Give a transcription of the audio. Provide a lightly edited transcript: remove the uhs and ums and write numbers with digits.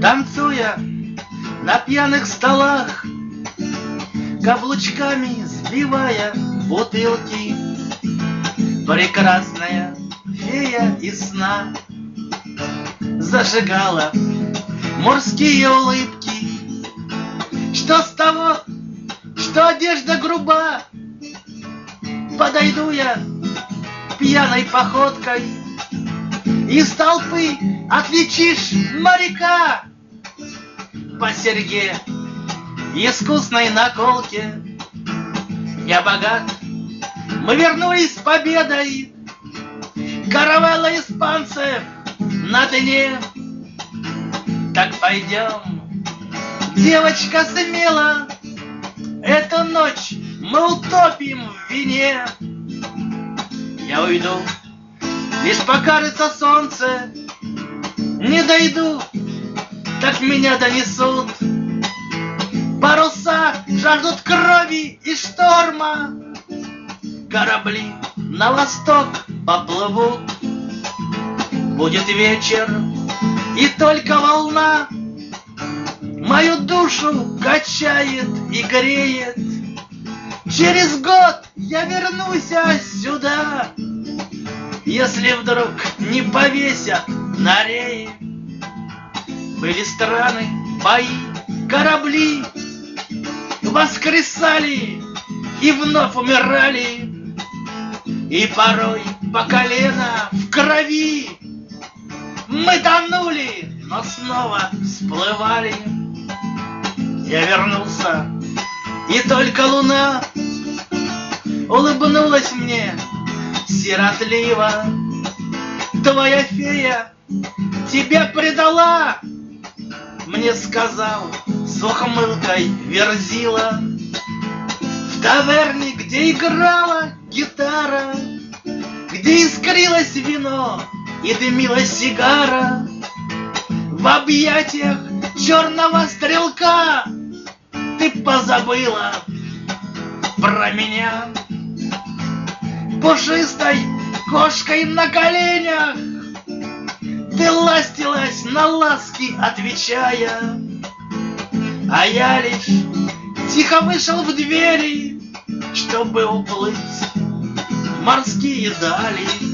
Танцуя на пьяных столах, каблучками сбивая бутылки, прекрасная фея из сна зажигала морские улыбки. Что с того, что одежда груба? Подойду я пьяной походкой, из толпы отличишь моряка по серьге искусной наколке. Я богат, мы вернулись с победой, каравелла испанцев на дне. Так пойдем, девочка, смело, эту ночь мы утопим в вине. Я уйду, лишь покажется солнце, не дойду, так меня донесут. Паруса жаждут крови и шторма, корабли на восток поплывут. Будет вечер, и только волна мою душу качает и греет. Через год я вернусь сюда, если вдруг не повесят на рее. Были страны, бои, корабли, воскресали и вновь умирали, и порой по колено в крови. Мы тонули, но снова всплывали. Я вернулся, и только луна улыбнулась мне сиротливо. Твоя фея тебя предала, мне сказал с ухмылкой Верзила. В таверне, где играла гитара, где искрилось вино и дымилась сигара, в объятиях черного стрелка ты позабыла про меня. Пушистой кошкой на коленях ты ластилась на ласки, отвечая, а я лишь тихо вышел в двери, чтобы уплыть в морские дали.